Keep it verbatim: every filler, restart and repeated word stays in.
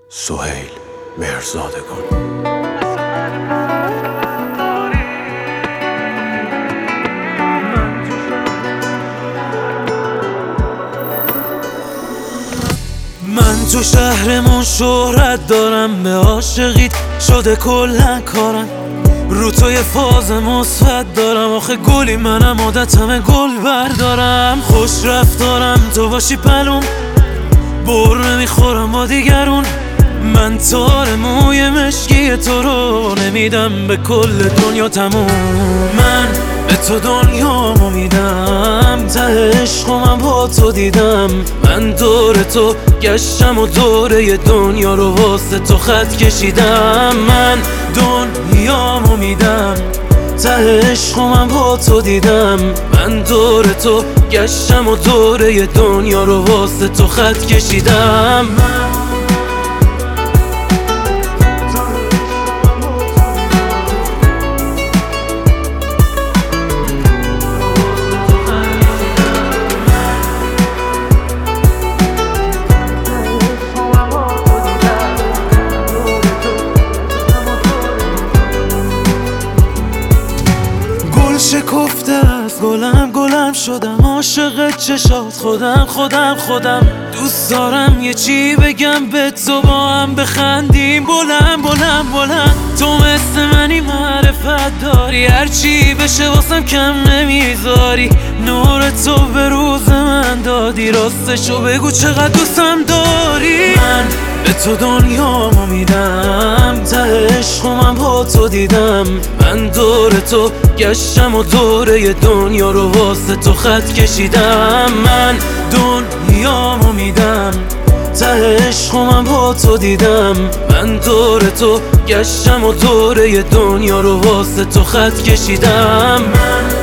سهیل مهرزادگان. من تو شهرمون شهرت دارم، به عاشقیت شده کلن کارم، رو تو یه فاز مثبت دارم، آخه گلی منم عادتمه گل بردارم، خوش رفتارم تو باشی پلوم، بر نمیخورم با دیگرون، من تار موی مشکی تو رو نمیدم به کل دنیا تموم، من به تو دنیامو میدم، ته عشقو من با تو دیدم، من دور تو گشتم و دوره دنیا رو واسه تو خط کشیدم، من دنیامو میدم، ته عشقو من با تو دیدم، من دور تو گشتم و دوره دنیا رو واسه تو خط کشیدم. شکفته از گلم گلم شدم، عاشق چشات خودم خودم خودم، دوست دارم یه چی بگم به تو، با هم بخندیم بلند بلند بلند، تو مثل منی معرفت داری، هرچی بشه واسم کم نمیذاری، نور تو به روز من دادی، راستشو بگو چقدر دوستم داری، من به تو دنیامو میدم، ته عشقو من با تو دیدم، من دور تو گشتم و دوره دنیا رو واسه تو خط کشیدم، من دنیامو میدم، ته عشقو من با تو دیدم، من دور تو گشتم و دوره دنیا رو واسه تو خط کشیدم، من